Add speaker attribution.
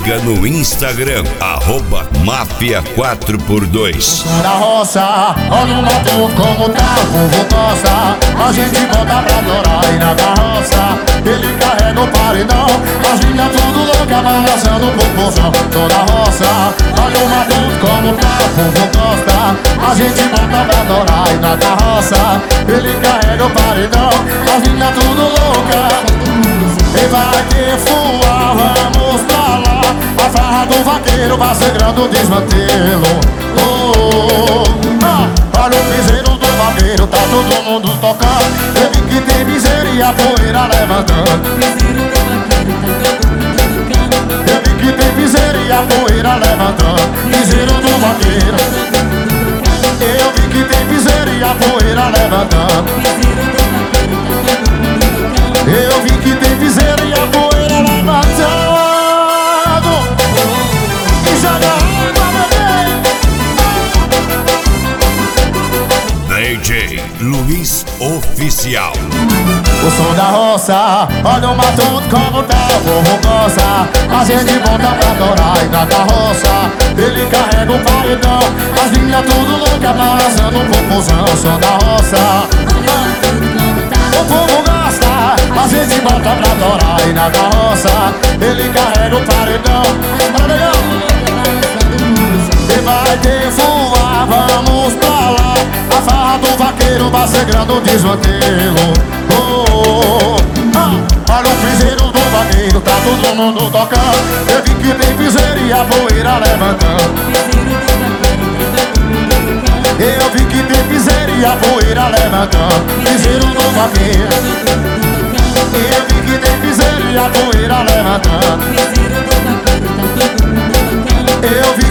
Speaker 1: siga no Instagram, @Máfia4x2.
Speaker 2: Da roça, olha o mato como tá, o povo gosta. A gente bota pra adorar e na carroça ele carrega o paredão. As linhas tudo louca, balançando o popozão. Sou da roça, olha o mato como tá, o povo gosta. A gente bota pra adorar e na carroça ele carrega o paredão. As linhas tudo louca. E vai ter fuar, vamos pra lá. A farra do vaqueiro vai sangrando o desmantelo. Olha o piseiro do vaqueiro, tá todo mundo tocando. Ele que tem miséria e a poeira levantando. Ele que tem miséria e a poeira levantando. Piseiro do vaqueiro. Eu vi que tem miséria e a poeira levantando. Eu vi que tem piseira e a poeira levantando. E joga água, bebê.
Speaker 1: DJ Luiz Oficial.
Speaker 2: O som da roça, olha o matuto como tá, o povo gosta. A gente volta pra adorar e na carroça ele carrega o paredão. As linhas tudo louca, balançando o popozão. O som da roça, o povo gosta. A gente volta pra adorar e na carroça ele carrega o paredão. E vai ter voar, vamos pra lá. A farra do vaqueiro vai sangrando o desmantelo. Olha o piseiro do vaqueiro, tá todo mundo tocando. Eu vi que tem piseiro e a poeira levantando. Eu vi que tem piseiro e a poeira levantando. Piseiro do vaqueiro. Eu vi que tem piseiro e a poeira levantando. Eu vi